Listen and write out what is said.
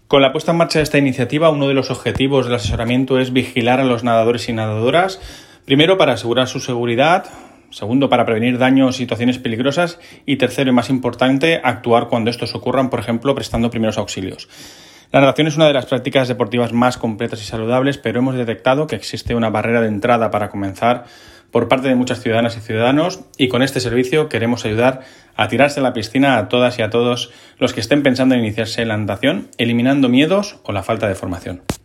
Con la puesta en marcha de esta iniciativa, uno de los objetivos del asesoramiento es vigilar a los nadadores y nadadoras, primero para asegurar su seguridad, segundo para prevenir daños y situaciones peligrosas y tercero y más importante, actuar cuando estos ocurran, por ejemplo, prestando primeros auxilios. La natación es una de las prácticas deportivas más completas y saludables, pero hemos detectado que existe una barrera de entrada para comenzar por parte de muchas ciudadanas y ciudadanos y con este servicio queremos ayudar a tirarse a la piscina a todas y a todos los que estén pensando en iniciarse en la natación, eliminando miedos o la falta de formación.